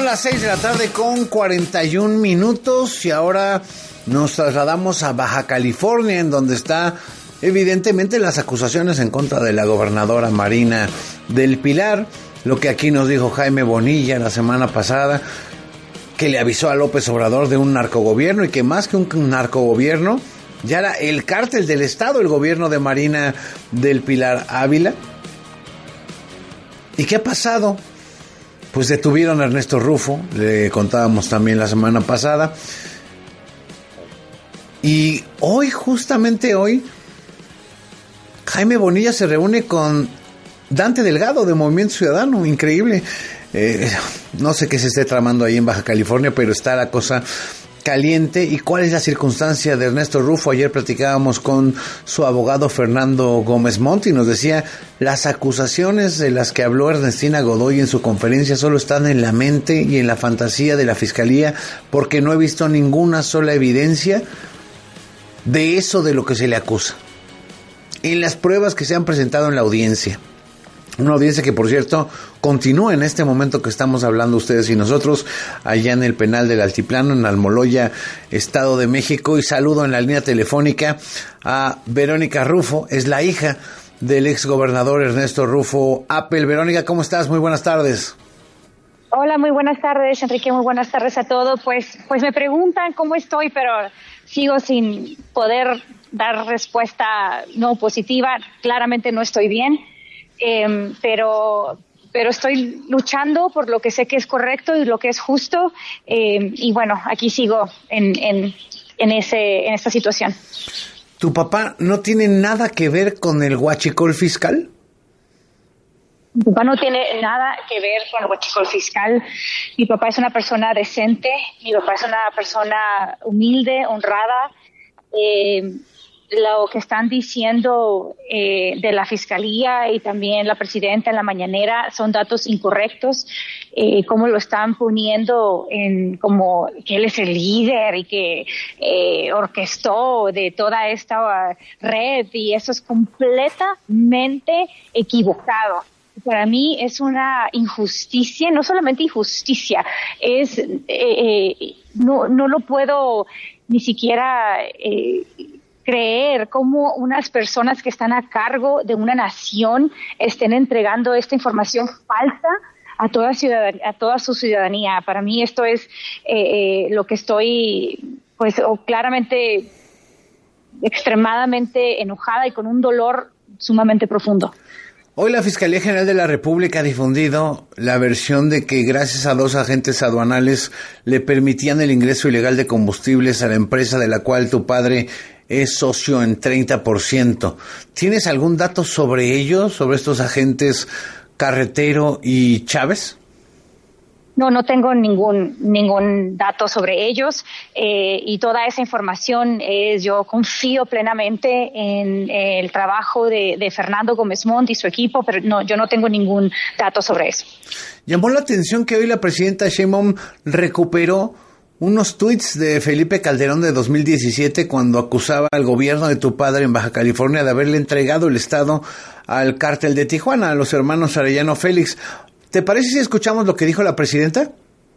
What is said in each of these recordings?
las 6 de la tarde con 41 minutos y ahora nos trasladamos a Baja California, en donde está evidentemente las acusaciones en contra de la gobernadora Marina del Pilar, lo que aquí nos dijo Jaime Bonilla la semana pasada, que le avisó a López Obrador de un narcogobierno y que más que un narcogobierno, ya era el cártel del Estado, el gobierno de Marina del Pilar Ávila. ¿Y qué ha pasado? Pues detuvieron a Ernesto Rufo, le contábamos también la semana pasada. Y hoy, justamente hoy, Jaime Bonilla se reúne con Dante Delgado de Movimiento Ciudadano, increíble. No sé qué se esté tramando ahí en Baja California, pero está la cosa caliente. ¿Y cuál es la circunstancia de Ernesto Rufo? Ayer platicábamos con su abogado Fernando Gómez Montt y nos decía, las acusaciones de las que habló Ernestina Godoy en su conferencia solo están en la mente y en la fantasía de la Fiscalía, porque no he visto ninguna sola evidencia de eso de lo que se le acusa en las pruebas que se han presentado en la audiencia. Una audiencia que, por cierto, continúa en este momento que estamos hablando ustedes y nosotros, allá en el penal del Altiplano, en Almoloya, Estado de México. Y saludo en la línea telefónica a Verónica Rufo, es la hija del exgobernador Ernesto Rufo Appel. Verónica, ¿cómo estás? Muy buenas tardes. Hola, muy buenas tardes, Enrique, muy buenas tardes a todos. Pues me preguntan cómo estoy, pero sigo sin poder dar respuesta no positiva. Claramente no estoy bien. Pero estoy luchando por lo que sé que es correcto y lo que es justo, y bueno, aquí sigo en esta situación. ¿Tu papá no tiene nada que ver con el huachicol fiscal? Mi papá no tiene nada que ver con el huachicol fiscal. Mi papá es una persona decente, mi papá es una persona humilde, honrada. Lo que están diciendo de la Fiscalía y también la Presidenta en la mañanera son datos incorrectos, como lo están poniendo como que él es el líder y que orquestó de toda esta red, y eso es completamente equivocado. Para mí es una injusticia, no solamente injusticia, es no lo puedo ni siquiera creer cómo unas personas que están a cargo de una nación estén entregando esta información falsa a toda su ciudadanía. Para mí esto es lo que estoy, claramente, extremadamente enojada y con un dolor sumamente profundo. Hoy la Fiscalía General de la República ha difundido la versión de que gracias a 2 agentes aduanales le permitían el ingreso ilegal de combustibles a la empresa de la cual tu padre es socio en 30%. ¿Tienes algún dato sobre ello, sobre estos agentes Carretero y Chávez? No tengo ningún dato sobre ellos, y toda esa información yo confío plenamente en el trabajo de Fernando Gómez Montt y su equipo, pero yo no tengo ningún dato sobre eso. Llamó la atención que hoy la presidenta Sheinbaum recuperó unos tuits de Felipe Calderón de 2017 cuando acusaba al gobierno de tu padre en Baja California de haberle entregado el estado al cártel de Tijuana, a los hermanos Arellano Félix. ¿Te parece si escuchamos lo que dijo la presidenta?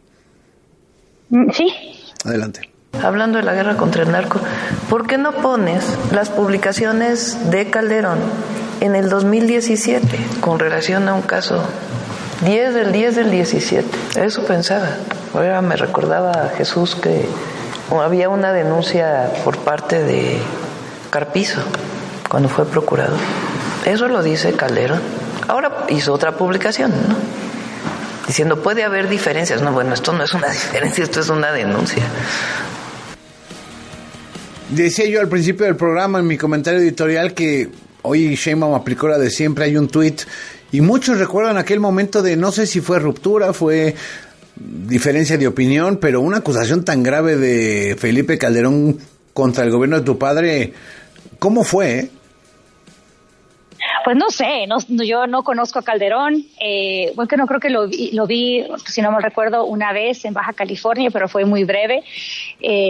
Sí. Adelante. Hablando de la guerra contra el narco, ¿por qué no pones las publicaciones de Calderón en el 2017 con relación a un caso 10 del 10 del 17? Eso pensaba. Ahora me recordaba a Jesús que había una denuncia por parte de Carpizo cuando fue procurador. Eso lo dice Calderón. Ahora hizo otra publicación, ¿no? Diciendo, puede haber diferencias. No, bueno, esto no es una diferencia, esto es una denuncia. Decía yo al principio del programa, en mi comentario editorial, que hoy Sheinbaum aplicó la de siempre. Hay un tuit y muchos recuerdan aquel momento de, no sé si fue ruptura, fue diferencia de opinión, pero una acusación tan grave de Felipe Calderón contra el gobierno de tu padre, ¿cómo fue? Pues no sé, yo no conozco a Calderón, que no creo que lo vi, si no me recuerdo, una vez en Baja California, pero fue muy breve.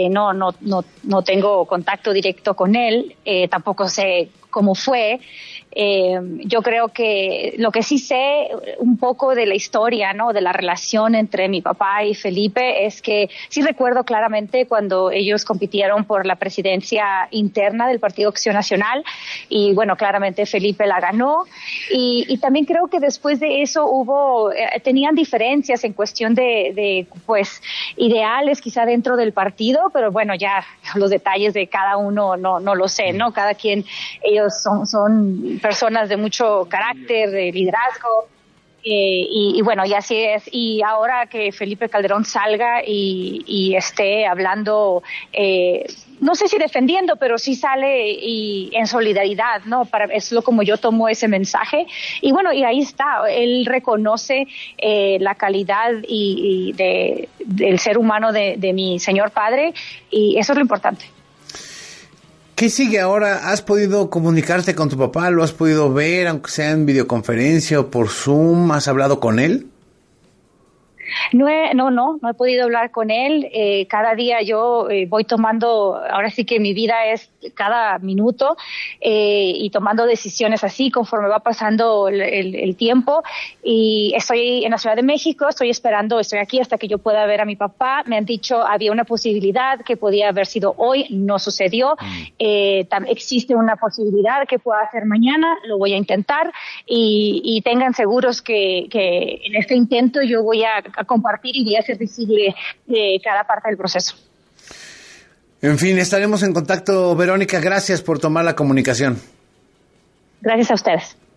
No tengo contacto directo con él, tampoco sé cómo fue. Yo creo que lo que sí sé un poco de la historia, ¿no? De la relación entre mi papá y Felipe es que sí recuerdo claramente cuando ellos compitieron por la presidencia interna del Partido Acción Nacional y bueno, claramente Felipe la ganó y también creo que después de eso tenían diferencias en cuestión de pues ideales quizá dentro del partido, pero bueno, ya los detalles de cada uno no lo sé, ¿no? Cada quien, ellos son personas de mucho carácter, de liderazgo, y bueno, y así es. Y ahora que Felipe Calderón salga y esté hablando, no sé si defendiendo, pero sí sale y en solidaridad, ¿no? Es lo como yo tomo ese mensaje. Y bueno, y ahí está, él reconoce la calidad del ser humano de mi señor padre, y eso es lo importante. ¿Qué sigue ahora? ¿Has podido comunicarte con tu papá? ¿Lo has podido ver, aunque sea en videoconferencia o por Zoom? ¿Has hablado con él? No he podido hablar con él. Cada día yo voy tomando, ahora sí que mi vida es cada minuto y tomando decisiones así conforme va pasando el tiempo. Y estoy en la Ciudad de México, estoy aquí hasta que yo pueda ver a mi papá. Me han dicho había una posibilidad que podía haber sido hoy, no sucedió. Existe una posibilidad que pueda hacer mañana, lo voy a intentar y tengan seguros que en este intento yo voy a compartir y voy a hacer visible cada parte del proceso. En fin, estaremos en contacto, Verónica. Gracias por tomar la comunicación. Gracias a ustedes.